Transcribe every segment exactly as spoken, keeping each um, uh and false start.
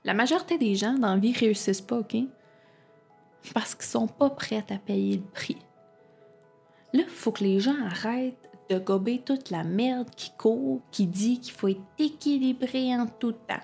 La majorité des gens dans la vie réussissent pas, OK? Parce qu'ils sont pas prêts à payer le prix. Là, il faut que les gens arrêtent de gober toute la merde qui court, qui dit qu'il faut être équilibré en tout temps.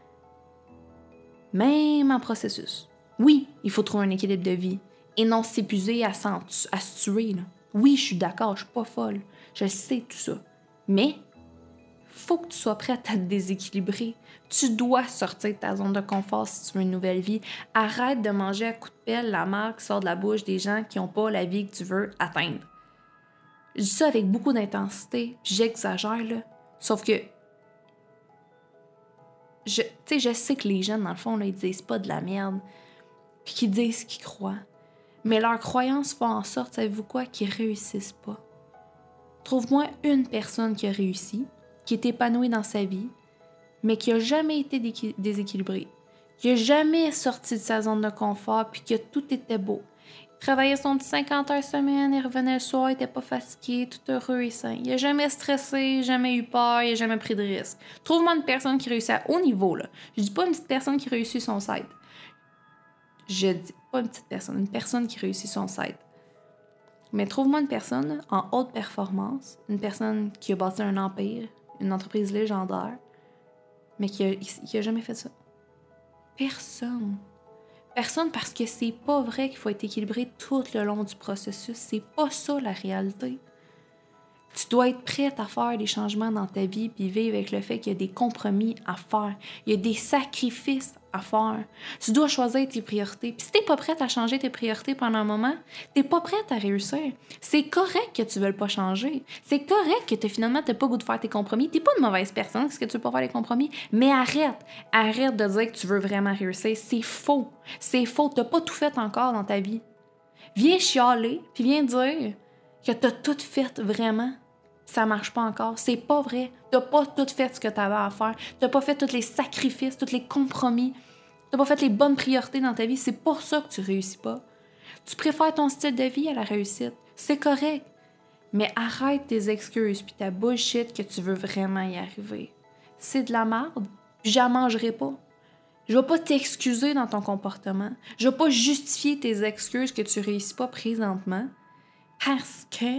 Même en processus. Oui, il faut trouver un équilibre de vie et non s'épuiser à, à se tuer. Là. Oui, je suis d'accord, je suis pas folle. Je sais tout ça. Mais, faut que tu sois prête à te déséquilibrer. Tu dois sortir de ta zone de confort si tu veux une nouvelle vie. Arrête de manger à coups de pelle la marque qui sort de la bouche des gens qui n'ont pas la vie que tu veux atteindre. Je dis ça avec beaucoup d'intensité, puis j'exagère, là. Sauf que, je, tu sais, je sais que les jeunes, dans le fond, là, ils disent pas de la merde, puis qu'ils disent ce qu'ils croient. Mais leurs croyances font en sorte, savez-vous quoi, qu'ils réussissent pas. Trouve-moi une personne qui a réussi, qui est épanouie dans sa vie, mais qui a jamais été déséquilibrée, qui a jamais sorti de sa zone de confort, puis que tout était beau. Il travaillait son petit cinquante heures semaine, il revenait le soir, il était pas fatigué, tout heureux et sain. Il a jamais stressé, jamais eu peur, il a jamais pris de risque. Trouve-moi une personne qui réussit à haut niveau, là. Je dis pas une petite personne qui réussit son site. Je dis pas une petite personne, une personne qui réussit son site. Mais trouve-moi une personne en haute performance, une personne qui a bâti un empire, une entreprise légendaire, mais qui a, qui a jamais fait ça. Personne. Personne parce que c'est pas vrai qu'il faut être équilibré tout le long du processus. C'est pas ça la réalité. Tu dois être prête à faire des changements dans ta vie puis vivre avec le fait qu'il y a des compromis à faire. Il y a des sacrifices à faire. Tu dois choisir tes priorités. Puis si t'es pas prête à changer tes priorités pendant un moment, t'es pas prête à réussir. C'est correct que tu veuilles pas changer. C'est correct que t'as, finalement t'as pas goût de faire tes compromis. T'es pas une mauvaise personne parce que tu veux pas faire les compromis. Mais arrête. Arrête de dire que tu veux vraiment réussir. C'est faux. C'est faux. T'as pas tout fait encore dans ta vie. Viens chialer puis viens dire que t'as tout fait vraiment. Ça marche pas encore. C'est pas vrai. T'as pas tout fait ce que t'avais à faire. T'as pas fait tous les sacrifices, tous les compromis. T'as pas fait les bonnes priorités dans ta vie. C'est pour ça que tu réussis pas. Tu préfères ton style de vie à la réussite. C'est correct. Mais arrête tes excuses puis ta bullshit que tu veux vraiment y arriver. C'est de la merde. J'en mangerai pas. Je vais pas t'excuser dans ton comportement. Je vais pas justifier tes excuses que tu réussis pas présentement parce que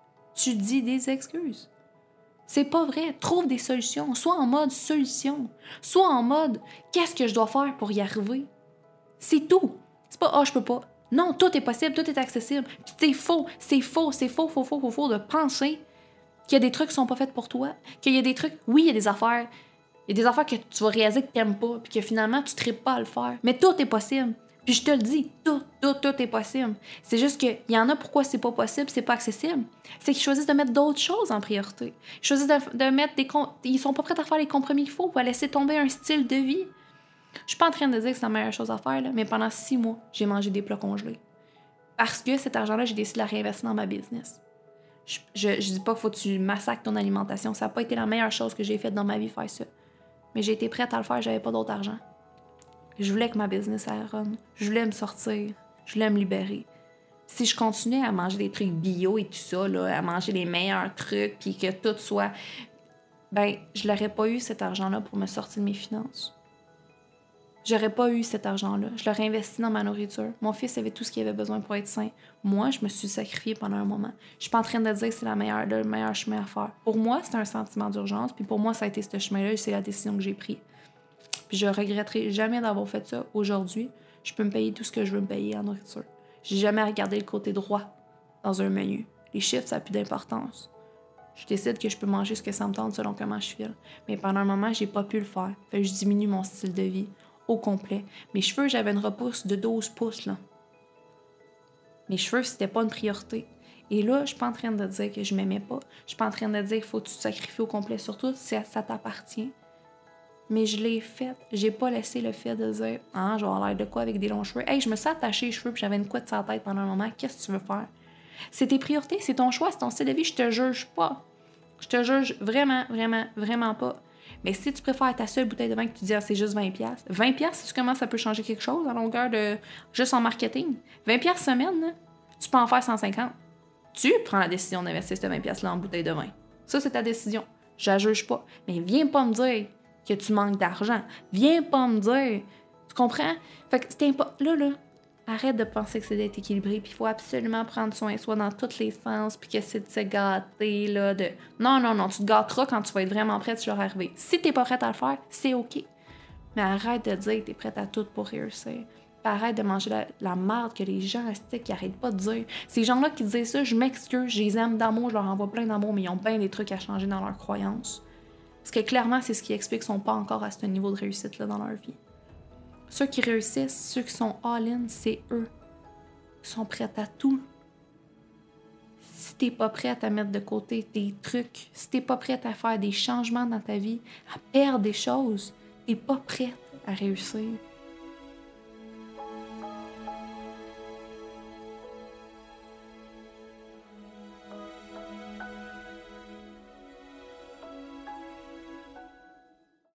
tu dis des excuses. C'est pas vrai. Trouve des solutions. Sois en mode solution. Sois en mode qu'est-ce que je dois faire pour y arriver. C'est tout. C'est pas « ah, oh, je peux pas ». Non, tout est possible, tout est accessible. Puis c'est faux, c'est faux, c'est faux, faux, faux, faux, faux de penser qu'il y a des trucs qui sont pas faits pour toi. Qu'il y a des trucs... Oui, il y a des affaires. Il y a des affaires que tu vas réaliser que t'aimes pas puis que finalement, tu ne tripes pas à le faire. Mais tout est possible. Puis je te le dis, tout, tout, tout est possible. C'est juste qu'il y en a pourquoi c'est pas possible, c'est pas accessible. C'est qu'ils choisissent de mettre d'autres choses en priorité. Ils choisissent de, de mettre des... Ils sont pas prêts à faire les compromis qu'il faut pour laisser tomber un style de vie. Je suis pas en train de dire que c'est la meilleure chose à faire, là, mais pendant six mois, j'ai mangé des plats congelés. Parce que cet argent-là, j'ai décidé de la réinvestir dans ma business. Je, je, je dis pas qu'il faut que tu massacres ton alimentation. Ça n'a pas été la meilleure chose que j'ai faite dans ma vie, faire ça. Mais j'ai été prête à le faire, j'avais pas d'autre argent. Je voulais que ma business aille run. Je voulais me sortir. Je voulais me libérer. Si je continuais à manger des trucs bio et tout ça, là, à manger les meilleurs trucs, puis que tout soit... Ben, je n'aurais pas eu cet argent-là pour me sortir de mes finances. J'aurais pas eu cet argent-là. Je l'aurais investi dans ma nourriture. Mon fils avait tout ce qu'il avait besoin pour être sain. Moi, je me suis sacrifiée pendant un moment. Je suis pas en train de dire que c'est la meilleure, le meilleur chemin à faire. Pour moi, c'est un sentiment d'urgence, puis pour moi, ça a été ce chemin-là et c'est la décision que j'ai prise. Puis je regretterai jamais d'avoir fait ça. Aujourd'hui, je peux me payer tout ce que je veux me payer en nourriture. J'ai jamais regardé le côté droit dans un menu. Les chiffres, ça n'a plus d'importance. Je décide que je peux manger ce que ça me tente selon comment je file. Mais pendant un moment, j'ai pas pu le faire. Fait que je diminue mon style de vie au complet. Mes cheveux, j'avais une repousse de douze pouces, là. Mes cheveux, c'était pas une priorité. Et là, je suis pas en train de dire que je m'aimais pas. Je suis pas en train de dire qu'il faut que tu te sacrifies au complet. Surtout si ça t'appartient. Mais je l'ai fait. J'ai pas laissé le fait de dire « Ah, je vais avoir l'air de quoi avec des longs cheveux? » Hey, je me suis attachée les cheveux puis j'avais une couette sur la tête pendant un moment. Qu'est-ce que tu veux faire? C'est tes priorités, c'est ton choix, c'est ton style de vie. Je te juge pas. Je te juge vraiment, vraiment, vraiment pas. Mais si tu préfères ta seule bouteille de vin que tu dis ah, c'est juste vingt dollars, vingt dollars, si tu commences, ça peut changer quelque chose à longueur de... juste en marketing. vingt dollars semaine, là, tu peux en faire cent cinquante. Tu prends la décision d'investir ce vingt dollars là en bouteille de vin. Ça, c'est ta décision. Je la juge pas. Mais viens pas me dire que tu manques d'argent. Viens pas me dire. Tu comprends? Fait que c'est impo... Là, là, arrête de penser que c'est d'être équilibré, puis il faut absolument prendre soin de soi dans tous les sens, puis que c'est de se gâter, là, de... Non, non, non, tu te gâteras quand tu vas être vraiment prête sur arriver. Si t'es pas prête à le faire, c'est OK. Mais arrête de dire que t'es prête à tout pour réussir. Puis arrête de manger la, la merde que les gens restent qui arrêtent pas de dire. Ces gens-là qui disent ça, je m'excuse, je les aime d'amour, je leur envoie plein d'amour, mais ils ont bien des trucs à changer dans leurs croyances. Parce que clairement, c'est ce qui explique qu'ils sont pas encore à ce niveau de réussite-là dans leur vie. Ceux qui réussissent, ceux qui sont all-in, c'est eux. Ils sont prêts à tout. Si t'es pas prête à mettre de côté tes trucs, si t'es pas prête à faire des changements dans ta vie, à perdre des choses, t'es pas prête à réussir.